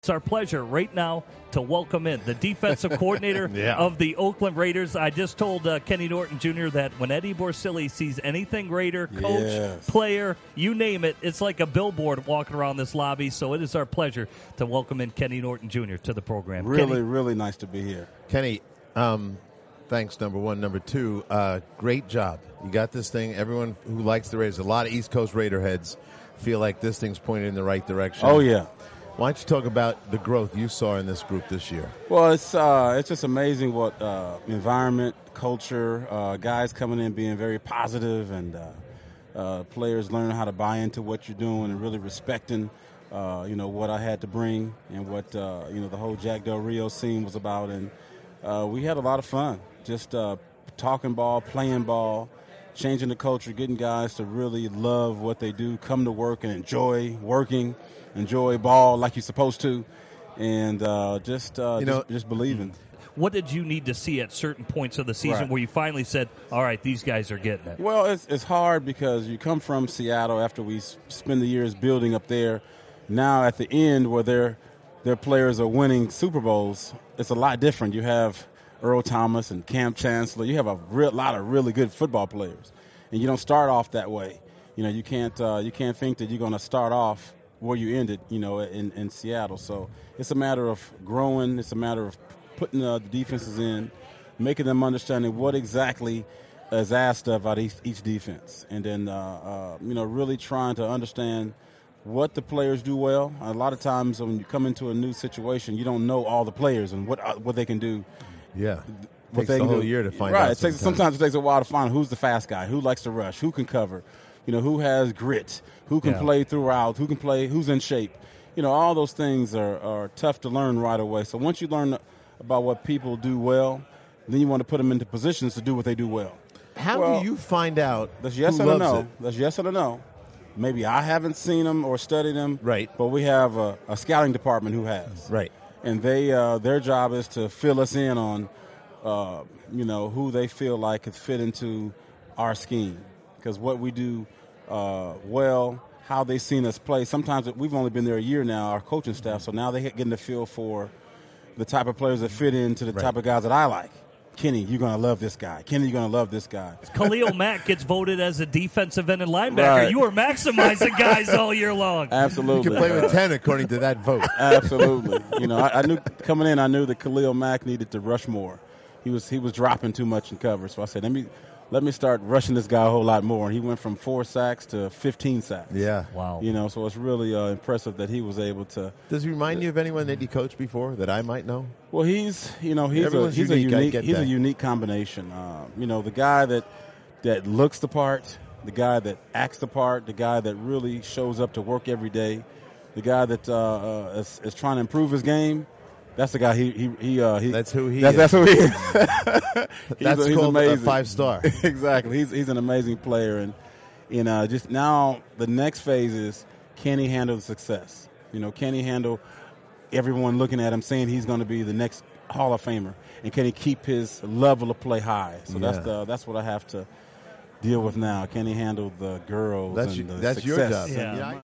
It's our pleasure right now to welcome in the defensive coordinator of the Oakland Raiders. I just told Kenny Norton Jr. that when Eddie Borsilli sees anything Raider, coach, player, you name it, it's like a billboard walking around this lobby. So it is our pleasure to welcome in Kenny Norton Jr. to the program. Really nice to be here. Kenny, thanks, number one. Number two, great job. You got this thing. Everyone who likes the Raiders, a lot of East Coast Raider heads feel like this thing's pointed in the right direction. Oh, yeah. Why don't you talk about the growth you saw in this group this year? Well, it's just amazing what environment, culture, guys coming in being very positive, and players learning how to buy into what you're doing and really respecting, what I had to bring and what the whole Jack Del Rio scene was about. And we had a lot of fun, just talking ball, playing ball, changing the culture, getting guys to really love what they do, come to work and enjoy working. Enjoy ball like you're supposed to, and just believing. What did you need to see at certain points of the season where you finally said, all right, these guys are getting it? Well, it's hard because you come from Seattle after we spend the years building up there. Now at the end where their players are winning Super Bowls, it's a lot different. You have Earl Thomas and Cam Chancellor. You have a lot of really good football players, and you don't start off that way. You can't think that you're going to start off where you ended, in Seattle. So it's a matter of growing. It's a matter of putting the defenses in, making them understanding what exactly is asked of out each defense, and then really trying to understand what the players do well. A lot of times when you come into a new situation, you don't know all the players and what they can do. Yeah. It takes the whole year to find out. Sometimes it takes a while to find who's the fast guy, who likes to rush, who can cover. Who has grit, who can play throughout, who can play, who's in shape. All those things are tough to learn right away. So once you learn about what people do well, then you want to put them into positions to do what they do well. How do you find out that's yes who and a loves no. it? That's yes and a no. Maybe I haven't seen them or studied them. Right. But we have a scouting department who has. Right. And they their job is to fill us in on, who they feel like could fit into our scheme. Because what we do how they've seen us play. Sometimes we've only been there a year now, our coaching staff, so now they're getting the feel for the type of players that fit into the type of guys that I like. Kenny, you're going to love this guy. Kenny, you're going to love this guy. Khalil Mack gets voted as a defensive end and linebacker. Right. You were maximizing guys all year long. Absolutely. You can play with 10 according to that vote. Absolutely. I knew coming in, I knew that Khalil Mack needed to rush more. He was dropping too much in coverage, so I said, let me start rushing this guy a whole lot more. And he went from 4 sacks to 15 sacks. Yeah. Wow. So it's really impressive that he was able to. Does he remind you of anyone that he coached before that I might know? Well, he's a unique combination. The guy that looks the part, the guy that acts the part, the guy that really shows up to work every day, the guy that is trying to improve his game. That's the guy. That's who he is. That's who he is. That's he's called amazing. A 5-star. Exactly. He's an amazing player, and just now the next phase is, can he handle the success? Can he handle everyone looking at him saying he's going to be the next Hall of Famer, and can he keep his level of play high? So that's what I have to deal with now. Can he handle the girls and the that's success? your job. Yeah.